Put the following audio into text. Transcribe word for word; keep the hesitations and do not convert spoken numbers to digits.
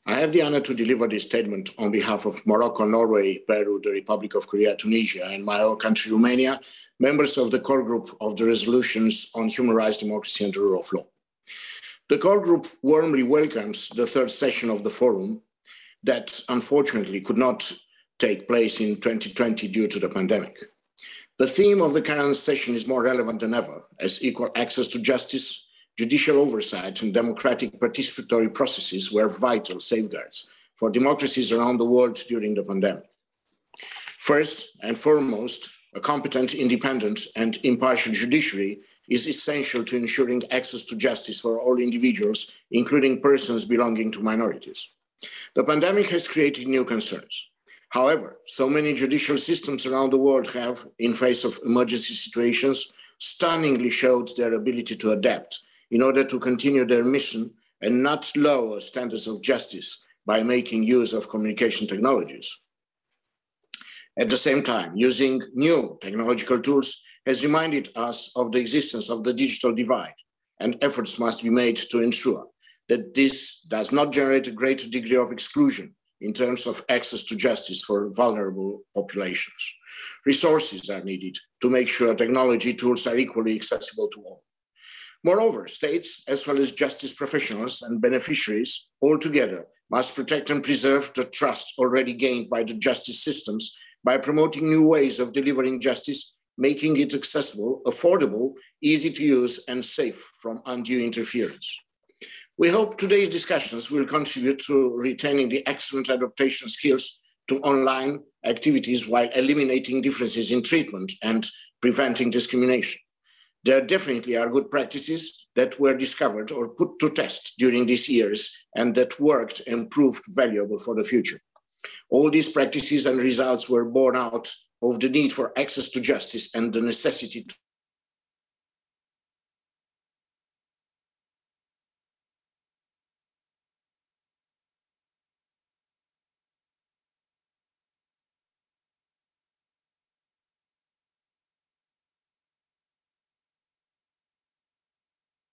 I have the honor to deliver this statement on behalf of Morocco, Norway, Peru, the Republic of Korea, Tunisia, and my own country, Romania, members of the core group of the resolutions on human rights, democracy, and the rule of law. The core group warmly welcomes the third session of the forum that unfortunately could not take place in twenty twenty due to the pandemic. The theme of the current session is more relevant than ever, as equal access to justice, judicial oversight and democratic participatory processes were vital safeguards for democracies around the world during the pandemic. First and foremost, a competent, independent and impartial judiciary is essential to ensuring access to justice for all individuals, including persons belonging to minorities. The pandemic has created new concerns. However, so many judicial systems around the world have, in face of emergency situations, stunningly showed their ability to adapt in order to continue their mission and not lower standards of justice by making use of communication technologies. At the same time, using new technological tools has reminded us of the existence of the digital divide, and efforts must be made to ensure that this does not generate a greater degree of exclusion in terms of access to justice for vulnerable populations. Resources are needed to make sure technology tools are equally accessible to all. Moreover, states, as well as justice professionals and beneficiaries, all together must protect and preserve the trust already gained by the justice systems by promoting new ways of delivering justice, making it accessible, affordable, easy to use, and safe from undue interference. We hope today's discussions will contribute to retaining the excellent adaptation skills to online activities while eliminating differences in treatment and preventing discrimination. There definitely are good practices that were discovered or put to test during these years and that worked and proved valuable for the future. All these practices and results were born out of the need for access to justice and the necessity